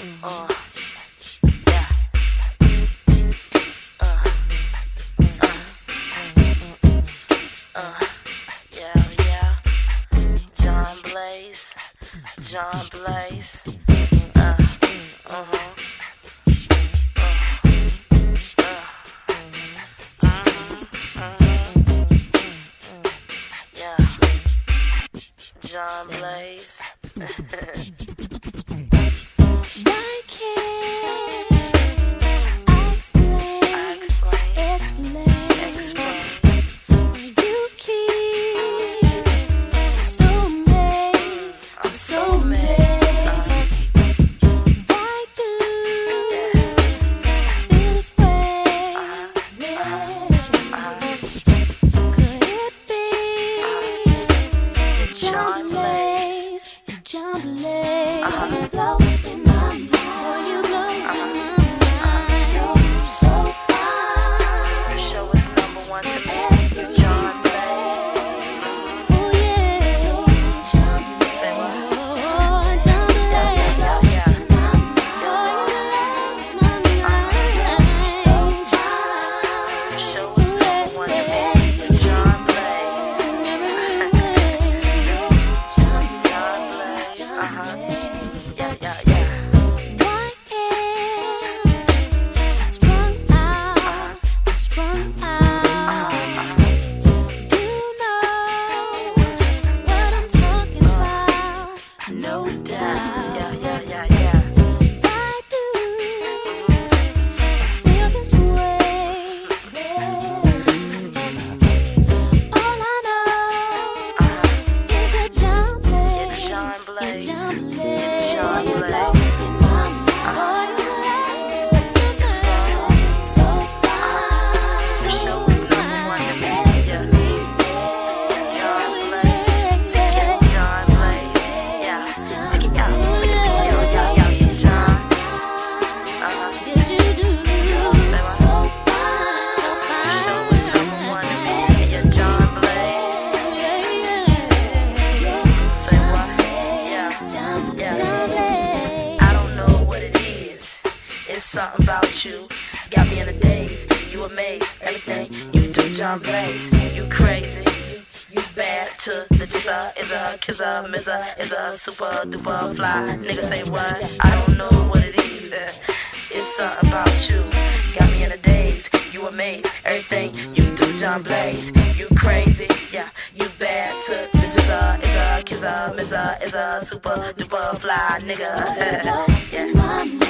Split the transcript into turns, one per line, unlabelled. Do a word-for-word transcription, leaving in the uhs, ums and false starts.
Uh, yeah. Uh, uh, uh, yeah, yeah. John Blaze, John Blaze. Uh, uh-huh. John Blaze.
Why can't I explain?
I explain.
Explain.
Explain.
You keep so amazed. I'm so amazed. Why do you feel this way? Could it be
John Blaze?
John Blaze?
Uh-huh.
Blow in my mind. Oh, you blow in my mind. You're so fine.
The show is number one to me. John Blaze.
Oh yeah.
Say what?
Oh, John Blaze.
Yeah, yeah, yeah.
Oh, you blow my mind. So fine.
The show is number one to me. John Blaze. John Blaze. Uh-huh. Yeah, yeah, yeah.
Why am I strung out? I'm strung out. You know what I'm talking about. No doubt.
Yeah, yeah, yeah, yeah.
Why do I feel this way? All I know
Uh-huh.
is you're John Blaze.
It's John Blaze.
You're John Blaze.
It's John
You
Blaze.
blow in my mind. Oh, you blow so fine.
The show is number one to me. Yeah. John Blaze. Yeah, John Blaze. Yeah. Look at y'all. Look at y'all. Y'all, y'all, y'all. John. Uh-huh.
Yes, you do.
Say what?
So fine, so
The
fine.
show is number one to me. Yeah, John Blaze.
Yeah, yeah.
Say what? Yeah.
John,
Yeah.
John Blaze.
I don't know what it is. It's something about you. Got me in a daze. You amaze. Everything you do, John Blaze. You crazy. You, you bad to the jizza. Is a kizza, mizza. Is a super duper fly. Nigga say what? I don't know what it is. It's something about you. Got me in a daze. You amaze. Everything you do, John Blaze. You crazy. Yeah. You bad to the jizza. Is a kizza, mizza. Is a super duper fly. Nigga. Yeah.
My